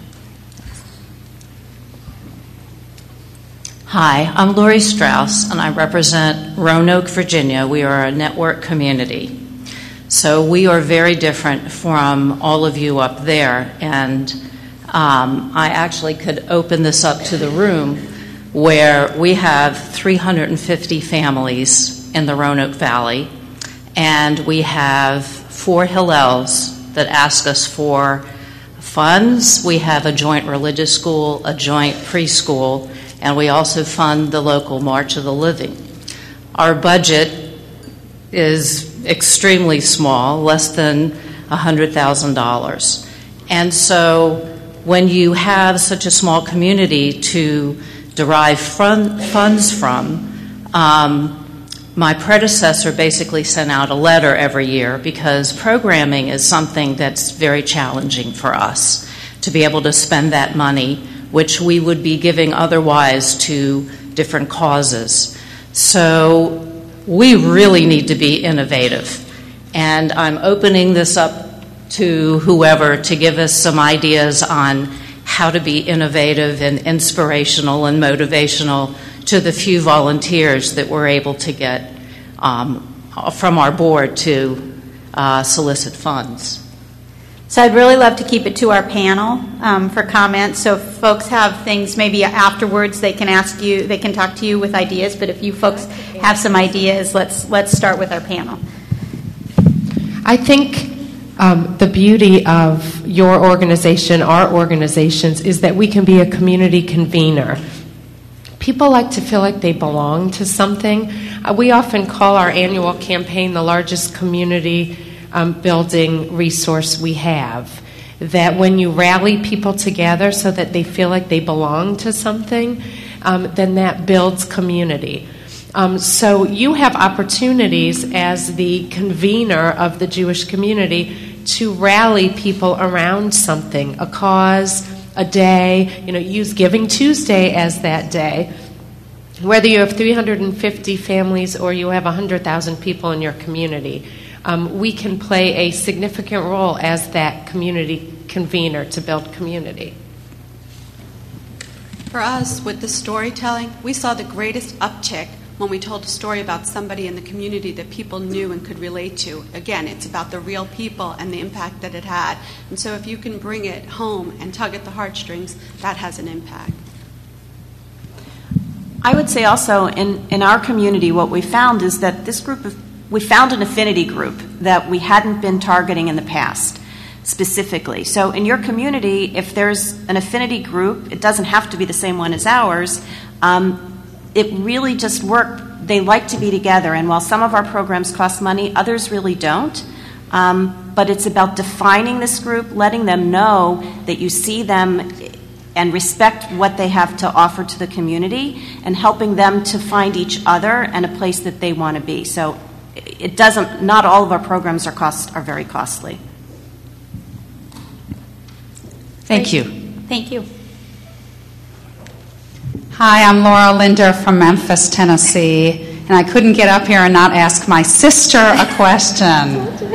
Hi, I'm Lori Strauss, and I represent Roanoke, Virginia. We are a network community. So we are very different from all of you up there, and I actually could open this up to the room where we have 350 families in the Roanoke Valley, and we have 4 Hillels that ask us for funds. We have a joint religious school, a joint preschool, and we also fund the local March of the Living. Our budget is extremely small, less than $100,000. And so when you have such a small community to derive funds from, my predecessor basically sent out a letter every year because programming is something that's very challenging for us to be able to spend that money, which we would be giving otherwise to different causes. So we really need to be innovative. And I'm opening this up to whoever to give us some ideas on how to be innovative and inspirational and motivational to the few volunteers that we're able to get from our board to solicit funds. So I'd really love to keep it to our panel for comments. So if folks have things maybe afterwards, they can ask you, they can talk to you with ideas. But if you folks have some ideas, let's start with our panel. I think the beauty of your organization, our organizations, is that we can be a community convener. People like to feel like they belong to something. We often call our annual campaign the largest community building resource we have. That when you rally people together so that they feel like they belong to something, then that builds community. So you have opportunities as the convener of the Jewish community to rally people around something, a cause, a day. Use Giving Tuesday as that day. Whether you have 350 families or you have 100,000 people in your community, we can play a significant role as that community convener to build community. For us, with the storytelling, we saw the greatest uptick when we told a story about somebody in the community that people knew and could relate to. Again, it's about the real people and the impact that it had. And so if you can bring it home and tug at the heartstrings, that has an impact. I would say also in our community what we found is that we found an affinity group that we hadn't been targeting in the past specifically. So in your community, if there's an affinity group, it doesn't have to be the same one as ours. It really just worked. They like to be together, and while some of our programs cost money, others really don't. But it's about defining this group, letting them know that you see them and respect what they have to offer to the community, and helping them to find each other and a place that they want to be. So not all of our programs are very costly. Thank you. Thank you. Hi, I'm Laura Linder from Memphis, Tennessee, and I couldn't get up here and not ask my sister a question.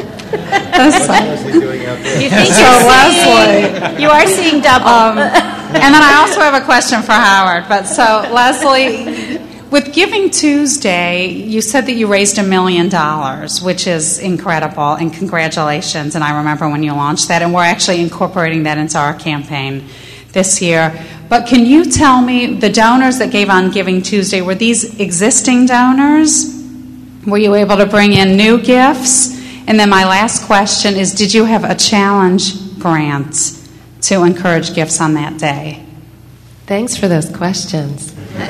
Leslie, you are seeing double. And then I also have a question for Howard. But so, Leslie, with Giving Tuesday, you said that you raised $1 million, which is incredible, and congratulations. And I remember when you launched that, and we're actually incorporating that into our campaign this year. But can you tell me, the donors that gave on Giving Tuesday, were these existing donors? Were you able to bring in new gifts? And then my last question is, did you have a challenge grant to encourage gifts on that day? Thanks for those questions.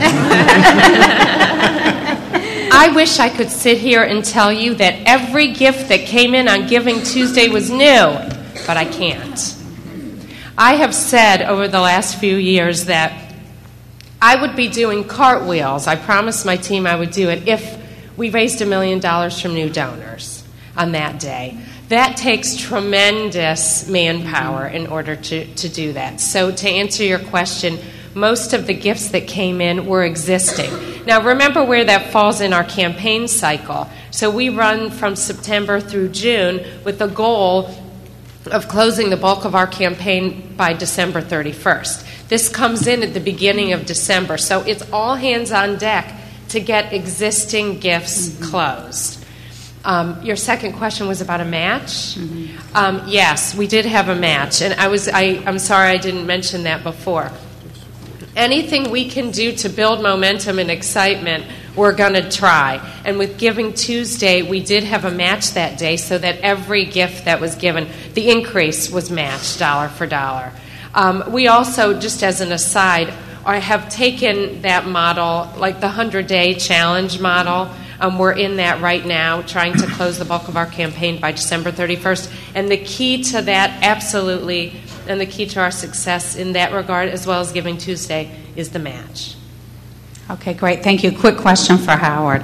I wish I could sit here and tell you that every gift that came in on Giving Tuesday was new, but I can't. I have said over the last few years that I would be doing cartwheels. I promised my team I would do it if we raised $1 million from new donors on that day. That takes tremendous manpower in order to do that. So to answer your question, most of the gifts that came in were existing. Now remember where that falls in our campaign cycle. So we run from September through June with the goal of closing the bulk of our campaign by December 31st. This comes in at the beginning of December, so it's all hands on deck to get existing gifts closed. Your second question was about a match? Yes, we did have a match, and I'm sorry I didn't mention that before. anything we can do to build momentum and excitement, we're going to try. And with Giving Tuesday, we did have a match that day so that every gift that was given, the increase was matched dollar for dollar. We also, just as an aside, have taken that model, like the 100-day challenge model. We're in that right now, trying to close the bulk of our campaign by December 31st. And the key to that, absolutely, and the key to our success in that regard, as well as Giving Tuesday, is the match. Okay, great. Thank you. Quick question for Howard.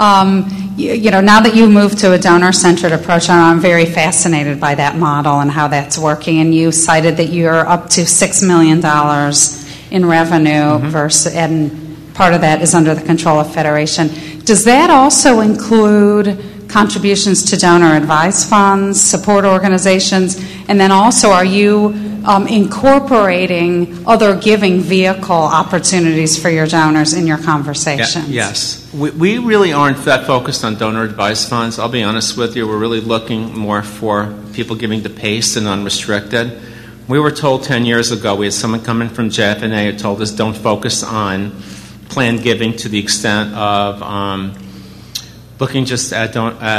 Now that you moved to a donor-centered approach, I'm very fascinated by that model and how that's working. And you cited that you're up to $6 million in revenue, versus, and part of that is under the control of Federation. Does that also include contributions to donor advice funds, support organizations, and then also are you incorporating other giving vehicle opportunities for your donors in your conversations? Yes. We really aren't that focused on donor advice funds. I'll be honest with you. We're really looking more for people giving to PACE and unrestricted. We were told 10 years ago, we had someone come in from JFNA who told us don't focus on planned giving to the extent of looking just at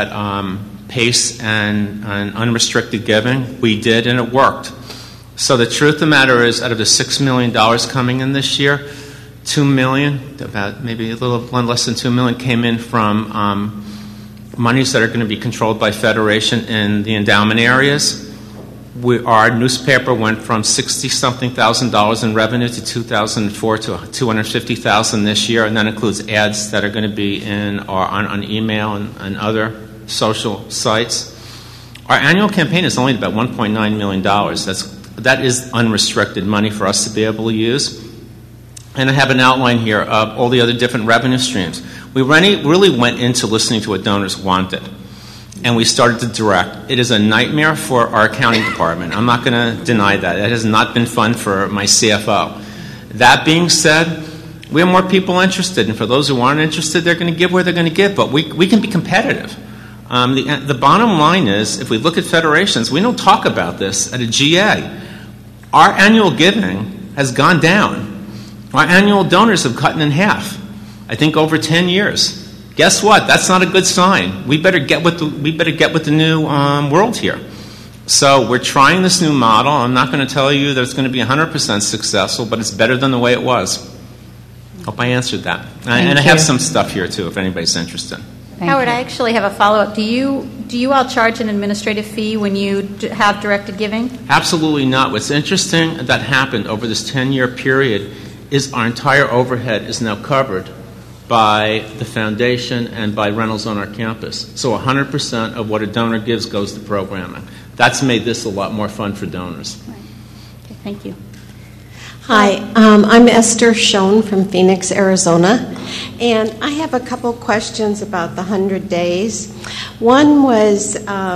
PACE and unrestricted giving. We did, and it worked. So the truth of the matter is, out of the $6 million coming in this year, $2 million, about maybe a little less than $2 million, came in from monies that are going to be controlled by Federation in the endowment areas. Our newspaper went from $60-something thousand in revenue to 2004 to $250,000 this year, and that includes ads that are going to be on email and other social sites. Our annual campaign is only about $1.9 million. That is unrestricted money for us to be able to use. And I have an outline here of all the other different revenue streams. We really went into listening to what donors wanted, and we started to direct. It is a nightmare for our accounting department. I'm not going to deny that. It has not been fun for my CFO. That being said, we have more people interested, and for those who aren't interested, they're going to give where they're going to give, but we can be competitive. The bottom line is, if we look at federations, we don't talk about this at a GA. Our annual giving has gone down. Our annual donors have cut in half, I think over 10 years. Guess what? That's not a good sign. We better get with the new world here. So we're trying this new model. I'm not going to tell you that it's going to be 100% successful, but it's better than the way it was. Hope I answered that. And I have some stuff here too, if anybody's interested. Howard, I actually have a follow-up. Do you all charge an administrative fee when you have directed giving? Absolutely not. What's interesting that happened over this 10-year period is our entire overhead is now covered by the foundation and by rentals on our campus. So 100% of what a donor gives goes to programming. That's made this a lot more fun for donors. Right. Okay, thank you. Hi, I'm Esther Schoen from Phoenix, Arizona, and I have a couple questions about the 100 days. One was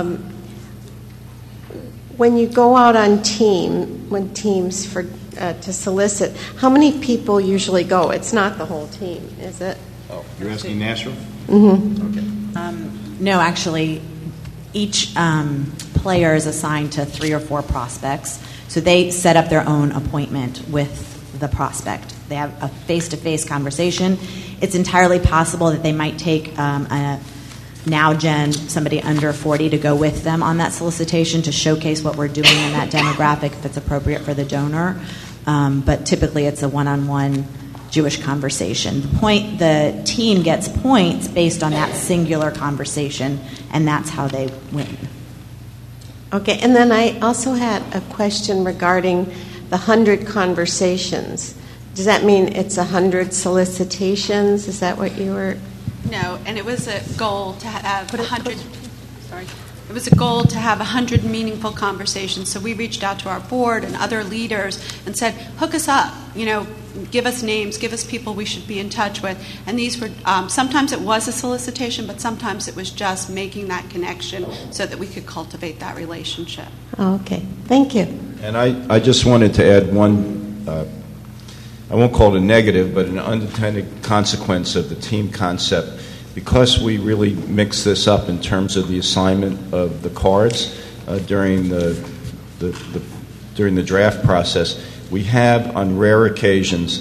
when you go out on teams to solicit, how many people usually go? It's not the whole team, is it? Oh, you're asking Nashville? Mm-hmm. Okay. No, actually, each player is assigned to 3 or 4 prospects. So they set up their own appointment with the prospect. They have a face-to-face conversation. It's entirely possible that they might take a now-gen, somebody under 40, to go with them on that solicitation to showcase what we're doing in that demographic if it's appropriate for the donor. But typically it's a one-on-one Jewish conversation. The team gets points based on that singular conversation, and that's how they win. Okay, and then I also had a question regarding the 100 conversations. Does that mean it's 100 solicitations? Is that what you were? No, and it was a goal to have 100. Sorry, it was a goal to have 100 meaningful conversations. So we reached out to our board and other leaders and said, "Hook us up. Give us names, give us people we should be in touch with." And these were sometimes it was a solicitation, but sometimes it was just making that connection so that we could cultivate that relationship. Oh, okay, thank you. And I just wanted to add one, I won't call it a negative, but an unintended consequence of the team concept. Because we really mix this up in terms of the assignment of the cards during the draft process, we have on rare occasions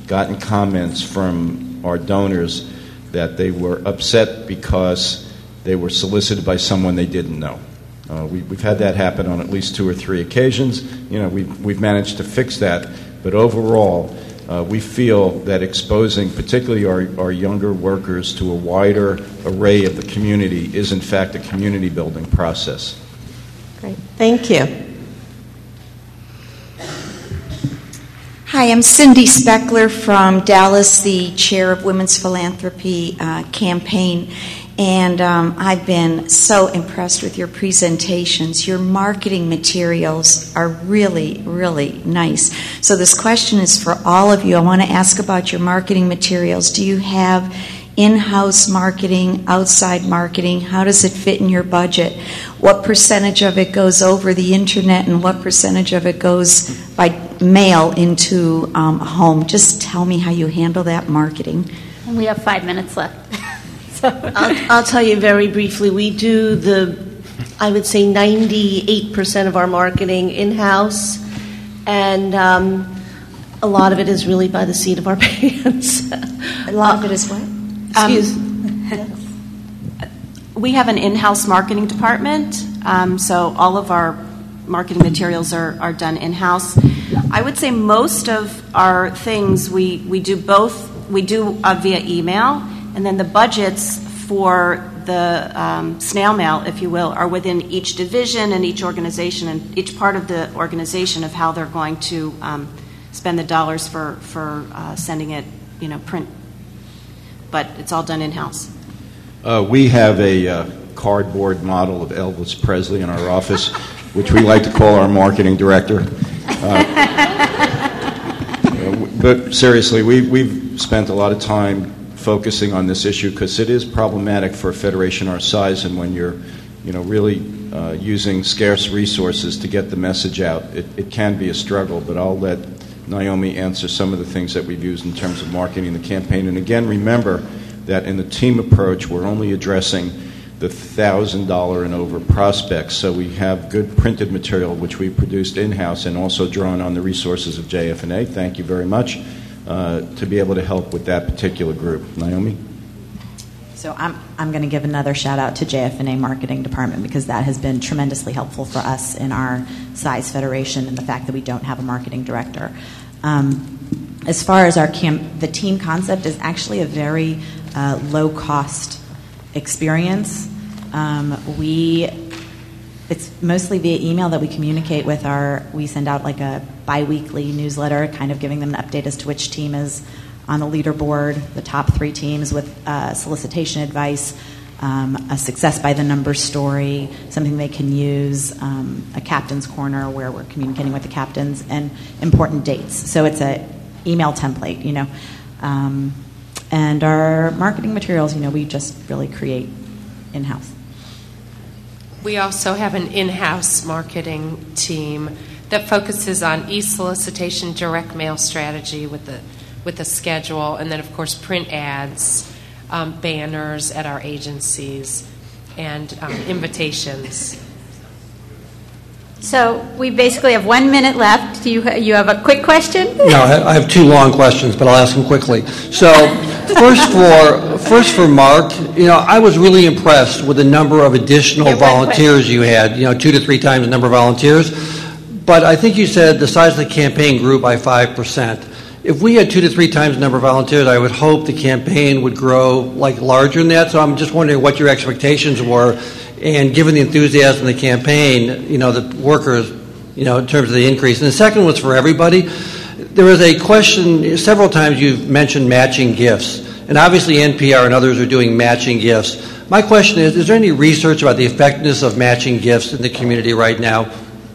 gotten comments from our donors that they were upset because they were solicited by someone they didn't know. We've had that happen on at least 2 or 3 occasions. We've managed to fix that, but overall, we feel that exposing particularly our younger workers to a wider array of the community is in fact a community building process. Great. Thank you. Hi, I'm Cindy Speckler from Dallas, the chair of Women's Philanthropy Campaign. And I've been so impressed with your presentations. Your marketing materials are really, really nice. So this question is for all of you. I want to ask about your marketing materials. Do you have in-house marketing, outside marketing? How does it fit in your budget? What percentage of it goes over the internet and what percentage of it goes by mail into a home? Just tell me how you handle that marketing. And we have 5 minutes left. I'll tell you very briefly. We do I would say 98% of our marketing in-house, and a lot of it is really by the seat of our pants. A lot of it is what? Excuse. We have an in-house marketing department, so all of our marketing materials are done in-house. I would say most of our things we do both. We do via email, and then the budgets for the snail mail, if you will, are within each division and each organization and each part of the organization of how they're going to spend the dollars for sending it, print. But it's all done in-house. We have a cardboard model of Elvis Presley in our office, which we like to call our marketing director. But seriously, we've spent a lot of time focusing on this issue because it is problematic for a federation our size, and when you're really using scarce resources to get the message out, it can be a struggle. But I'll let Naomi answer some of the things that we've used in terms of marketing the campaign. And again, remember that in the team approach, we're only addressing the $1,000 and over prospects. So we have good printed material, which we produced in-house and also drawn on the resources of JF&A. Thank you very much. To be able to help with that particular group. Naomi? So I'm going to give another shout out to JF&A Marketing Department because that has been tremendously helpful for us in our size federation and the fact that we don't have a marketing director. As far as the team concept is actually a very low cost experience. It's mostly via email that we communicate with we send out like a bi-weekly newsletter kind of giving them an update as to which team is on the leaderboard, the top 3 teams with solicitation advice, a success by the numbers story, something they can use, a captain's corner where we're communicating with the captains, and important dates. So it's an email template, and our marketing materials, we just really create in-house. We also have an in-house marketing team that focuses on e-solicitation, direct mail strategy with a schedule, and then, of course, print ads, banners at our agencies, and invitations. So we basically have 1 minute left. Do you have a quick question? No, I have 2 long questions, but I'll ask them quickly. So first for Mark, I was really impressed with the number of additional volunteers you had, 2 to 3 times the number of volunteers. But I think you said the size of the campaign grew by 5%. If we had 2 to 3 times the number of volunteers, I would hope the campaign would grow larger than that. So I'm just wondering what your expectations were. And given the enthusiasm of the campaign, the workers, in terms of the increase. And the second was for everybody. There was a question, several times you've mentioned matching gifts. And obviously NPR and others are doing matching gifts. My question is there any research about the effectiveness of matching gifts in the community right now?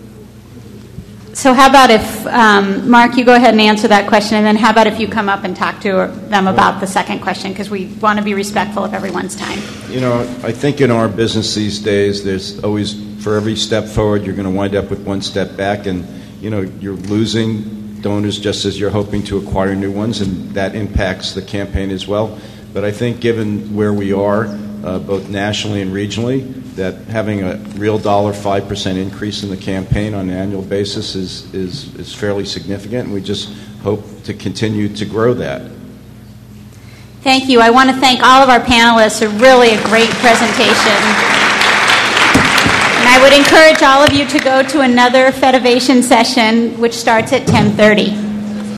So how about if, Mark, you go ahead and answer that question, and then how about if you come up and talk to them about the second question, because we want to be respectful of everyone's time. I think in our business these days, there's always, for every step forward, you're going to wind up with one step back, and, you're losing donors just as you're hoping to acquire new ones, and that impacts the campaign as well. But I think given where we are, both nationally and regionally, that having a real dollar 5% increase in the campaign on an annual basis is fairly significant, and we just hope to continue to grow that. Thank you. I want to thank all of our panelists for really a great presentation. And I would encourage all of you to go to another Fedivation session, which starts at 10:30.